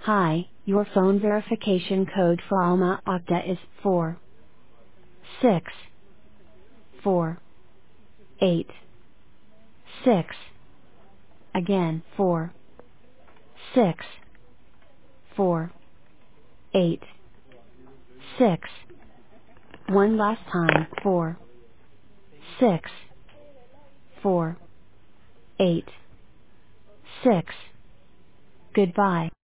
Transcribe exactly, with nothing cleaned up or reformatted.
Hi, your phone verification code for Alma Okta is four six four eight six. Again, four six four eight six. One last time, four six four eight six. Goodbye.